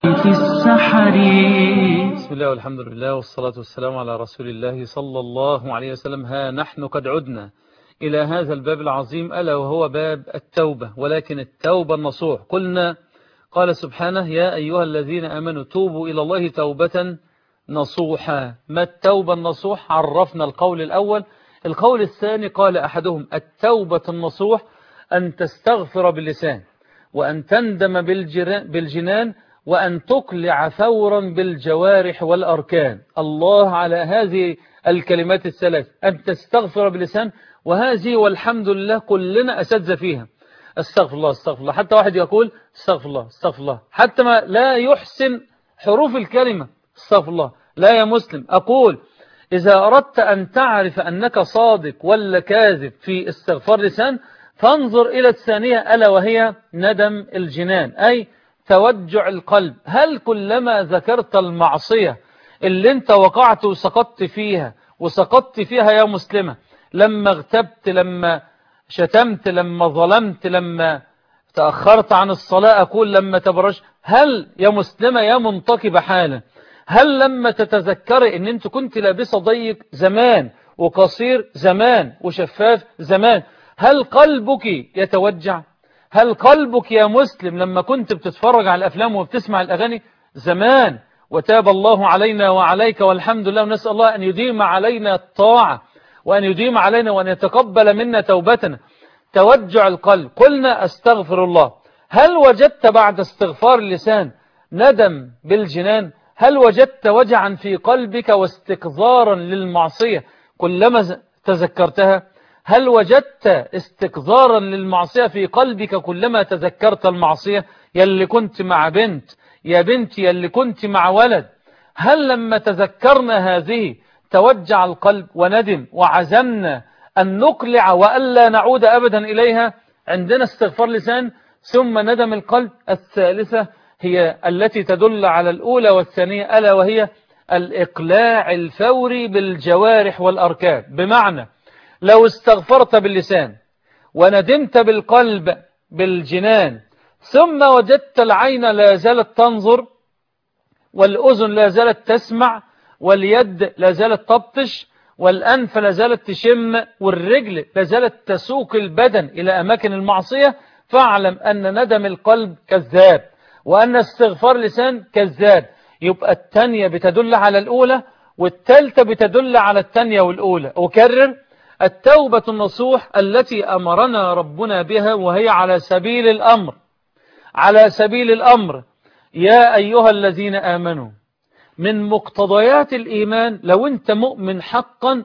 في السحر. بسم الله والحمد لله والصلاة والسلام على رسول الله صلى الله عليه وسلم. ها نحن قد عدنا إلى هذا الباب العظيم، ألا وهو باب التوبة، ولكن التوبة النصوح. قلنا قال سبحانه: يا أيها الذين آمنوا توبوا إلى الله توبة نصوحا. ما التوبة النصوح؟ عرفنا القول الأول. القول الثاني قال أحدهم: التوبة النصوح أن تستغفر باللسان، وأن تندم بالجنان، وأن تقلع فورا بالجوارح والأركان. الله على هذه الكلمات الثلاث، أن تستغفر باللسان، وهذه والحمد لله كلنا أساتذة فيها. استغفر الله استغفر الله، حتى واحد يقول استغفر الله استغفر الله حتى ما لا يحسن حروف الكلمة. استغفر الله. لا يا مسلم، أقول إذا أردت أن تعرف أنك صادق ولا كاذب في استغفار لسان، فانظر إلى الثانية، ألا وهي ندم الجنان، أي توجع القلب. هل كلما ذكرت المعصية اللي انت وقعت وسقطت فيها يا مسلمة، لما اغتبت، لما شتمت، لما ظلمت، لما تأخرت عن الصلاة، أقول لما تبرج، هل يا مسلمة يا منتقبة حالا، هل لما تتذكري ان انت كنت لابسة ضيق زمان وقصير زمان وشفاف زمان، هل قلبك يتوجع؟ هل قلبك يا مسلم لما كنت بتتفرج على الأفلام وبتسمع الأغاني زمان؟ وتاب الله علينا وعليك والحمد لله، ونسأل الله أن يديم علينا الطاعة، وأن يديم علينا، وأن يتقبل منا توبتنا. توجع القلب. قلنا أستغفر الله. هل وجدت بعد استغفار اللسان ندم بالجنان؟ هل وجدت وجعا في قلبك واستكثارا للمعصية كلما تذكرتها؟ هل وجدت استكثارا للمعصية في قلبك كلما تذكرت المعصية؟ يلي كنت مع بنت، يا بنتي يلي كنت مع ولد، هل لما تذكرنا هذه توجع القلب وندم وعزمنا أن نقلع وألا نعود أبدا إليها؟ عندنا استغفار لسان ثم ندم القلب. الثالثة هي التي تدل على الأولى والثانية، ألا وهي الإقلاع الفوري بالجوارح والأركان. بمعنى لو استغفرت باللسان وندمت بالقلب بالجنان، ثم وجدت العين لا زالت تنظر، والأذن لا زالت تسمع، واليد لا زالت تبطش، والأنف لا زالت تشم، والرجل لا زالت تسوق البدن إلى أماكن المعصية، فاعلم أن ندم القلب كذاب، وأن استغفار لسان كذاب. يبقى الثانية بتدل على الأولى، والثالثة بتدل على الثانية والأولى. أكرر: التوبة النصوح التي أمرنا ربنا بها، وهي على سبيل الأمر، على سبيل الأمر. يا أيها الذين آمنوا، من مقتضيات الإيمان، لو أنت مؤمن حقا،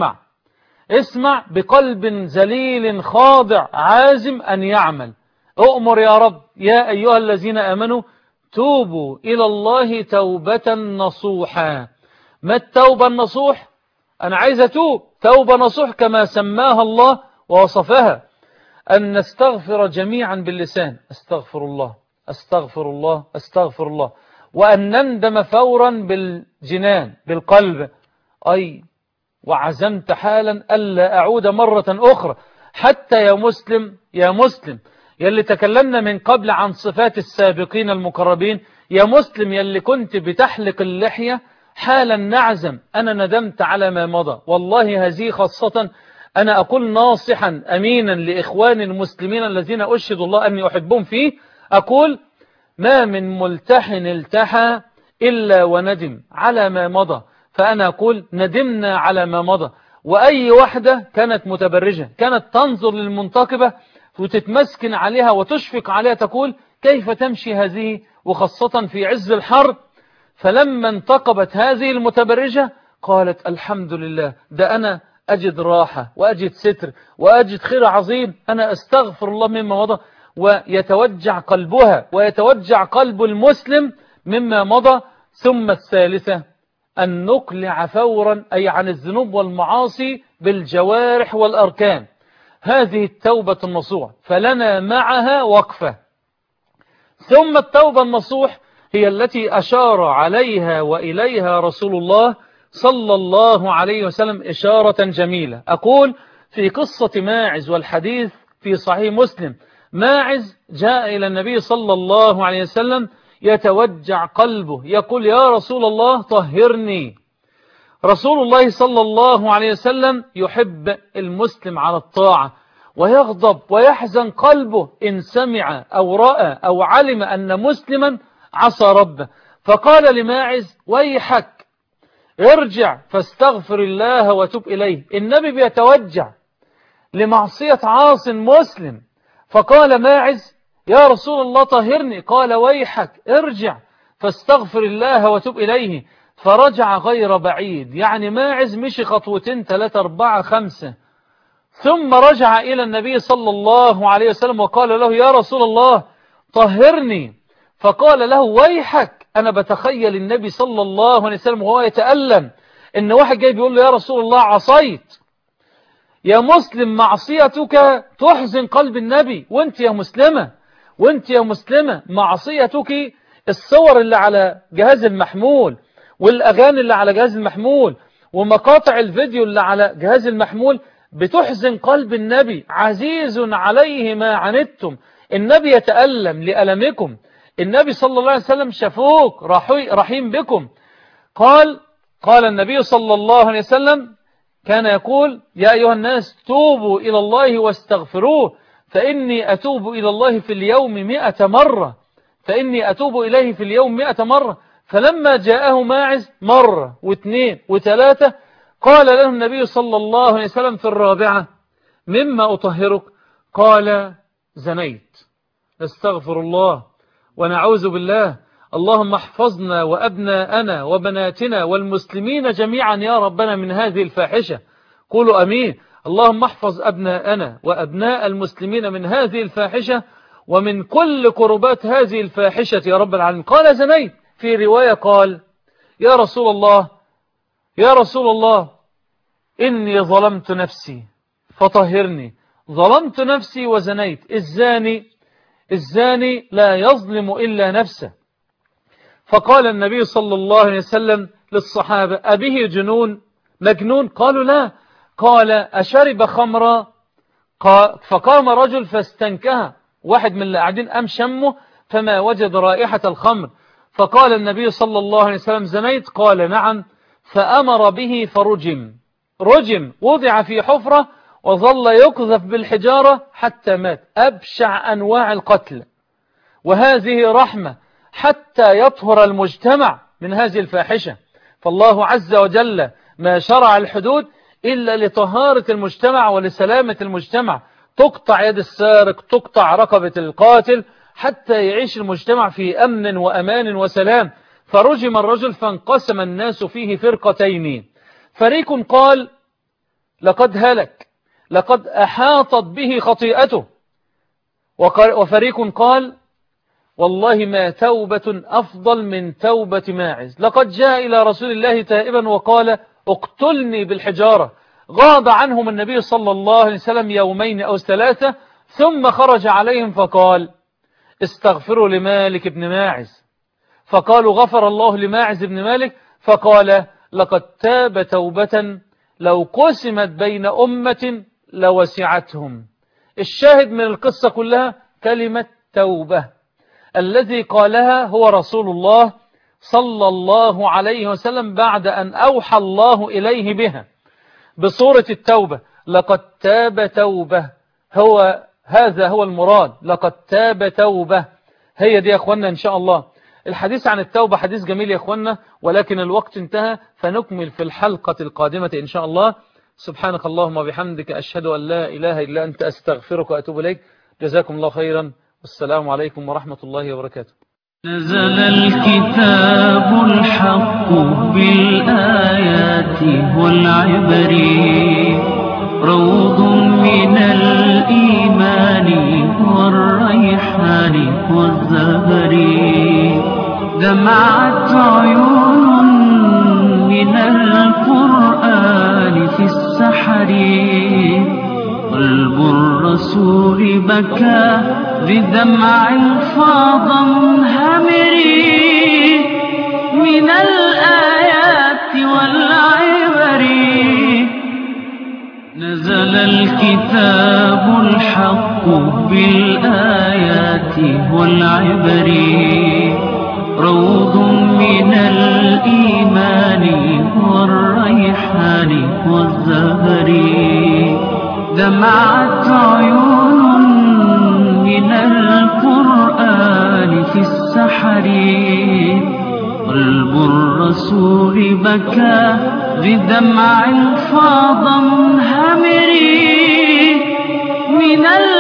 اسمع بقلب ذليل خاضع عازم أن يعمل. أؤمر يا رب: يا أيها الذين آمنوا توبوا إلى الله توبة نصوحا. ما التوبة النصوح؟ أنا عايز أتوب توبة نصوح كما سماها الله ووصفها، أن نستغفر جميعا باللسان: أستغفر الله أستغفر الله أستغفر الله، وأن نندم فورا بالجنان بالقلب، أي وعزمت حالا ألا أعود مرة أخرى. حتى يا مسلم يلي تكلمنا من قبل عن صفات السابقين المقربين، يا مسلم يلي كنت بتحلق اللحية، حالا نعزم: أنا ندمت على ما مضى. والله هذه خاصة أنا أقول ناصحا أمينا لإخواني المسلمين الذين أشهد الله أني أحبهم فيه، أقول: ما من ملتحن التحى إلا وندم على ما مضى. فأنا أقول ندمنا على ما مضى. وأي واحدة كانت متبرجة كانت تنظر للمنتقبة وتتمسكن عليها وتشفق عليها، تقول: كيف تمشي هذه، وخاصة في عز الحرب. فلما انتقبت هذه المتبرجة قالت: الحمد لله، ده أنا أجد راحة وأجد ستر وأجد خير عظيم، أنا أستغفر الله مما مضى. ويتوجع قلبها ويتوجع قلب المسلم مما مضى. ثم الثالثة أن نقلع فورا، أي عن الذنوب والمعاصي، بالجوارح والأركان. هذه التوبة النصوح، فلنا معها وقفة. ثم التوبة النصوح هي التي أشار عليها وإليها رسول الله صلى الله عليه وسلم إشارة جميلة. أقول: في قصة ماعز، والحديث في صحيح مسلم، ماعز جاء إلى النبي صلى الله عليه وسلم يتوجع قلبه يقول يا رسول الله طهرني. رسول الله صلى الله عليه وسلم يحب المسلم على الطاعة، ويغضب ويحزن قلبه إن سمع أو رأى أو علم أن مسلما عصى ربه، فقال لماعز ويحك ارجع فاستغفر الله وتب إليه. النبي بيتوجع لمعصية عاص مسلم، فقال ماعز يا رسول الله طهرني، قال ويحك ارجع فاستغفر الله وتب إليه. فرجع غير بعيد، يعني ماعز مشي خطوتين 3 4 5، ثم رجع إلى النبي صلى الله عليه وسلم وقال له يا رسول الله طهرني، فقال له ويحك. أنا بتخيل النبي صلى الله عليه وسلم وهو يتألم إن واحد جاي بيقول له يا رسول الله عصيت يا مسلم، معصيتك تحزن قلب النبي، وانت يا مسلمة وانت يا مسلمة معصيتك الصور اللي على جهاز المحمول والأغاني اللي على جهاز المحمول ومقاطع الفيديو اللي على جهاز المحمول بتحزن قلب النبي. عزيز عليه ما عنتم، النبي يتألم لألمكم، النبي صلى الله عليه وسلم شفوق رحيم بكم. قال النبي صلى الله عليه وسلم كان يقول يا أيها الناس توبوا إلى الله واستغفروه فإني أتوب إلى الله في اليوم 100 مرة، فإني أتوب إليه في اليوم 100 مرة. فلما جاءه ماعز مرة واثنين وثلاثة قال له النبي صلى الله عليه وسلم في الرابعة مما أطهرك؟ قال زنيت. استغفر الله ونعوذ بالله، اللهم احفظنا وأبناءنا وبناتنا والمسلمين جميعا يا ربنا من هذه الفاحشة. قولوا أمين. اللهم احفظ أبناءنا وأبناء المسلمين من هذه الفاحشة ومن كل قربات هذه الفاحشة يا رب العالمين. قال زنيت. في رواية قال يا رسول الله يا رسول الله إني ظلمت نفسي فطهرني. ظلمت نفسي وزنيت. الزاني لا يظلم إلا نفسه. فقال النبي صلى الله عليه وسلم للصحابة أبه جنون مجنون؟ قالوا لا. قال أشرب خمرا؟ فقام رجل فاستنكها، واحد من اللي قاعدين أم شمه فما وجد رائحة الخمر، فقال النبي صلى الله عليه وسلم زنيت؟ قال نعم. فأمر به رجم وضع في حفرة وظل يقذف بالحجارة حتى مات. أبشع أنواع القتل، وهذه رحمة حتى يطهر المجتمع من هذه الفاحشة. فالله عز وجل ما شرع الحدود إلا لطهارة المجتمع ولسلامة المجتمع. تقطع يد السارق، تقطع رقبة القاتل، حتى يعيش المجتمع في أمن وأمان وسلام. فرجم الرجل فانقسم الناس فيه فرقتين، فريق قال لقد هلك لقد أحاطت به خطيئته، وفريق قال والله ما توبة أفضل من توبة ماعز، لقد جاء إلى رسول الله تائبا وقال اقتلني بالحجارة. غاب عنهم النبي صلى الله عليه وسلم 2 أو 3، ثم خرج عليهم فقال استغفروا لمالك بن ماعز، فقالوا غفر الله لماعز بن مالك، فقال لقد تاب توبة لو قسمت بين أمة لوسعتهم. الشاهد من القصة كلها كلمة توبة، الذي قالها هو رسول الله صلى الله عليه وسلم بعد أن أوحى الله إليه بها بصورة التوبة. لقد تاب توبة، هذا هو المراد، لقد تاب توبة. هي دي يا أخوانا إن شاء الله. الحديث عن التوبة حديث جميل يا أخوانا، ولكن الوقت انتهى، فنكمل في الحلقة القادمة إن شاء الله. سبحانك اللهم وبحمدك أشهد أن لا إله إلا أنت أستغفرك وأتوب إليك. جزاكم الله خيرا، والسلام عليكم ورحمة الله وبركاته. نزل الكتاب الحق بالآيات والعبر، روض من الإيمان والريحان والزهر، دمعت عيون من القرآن في السحر، قلب الرسول بكى بدمع فاض منهمر، من الآيات والعبر. نزل الكتاب الحق بالآيات والعبر، روض من الإيمان والريحان والزهر دمعت عيون من القرآن في السحر قلب الرسول بكى بدمع فاض منهمر من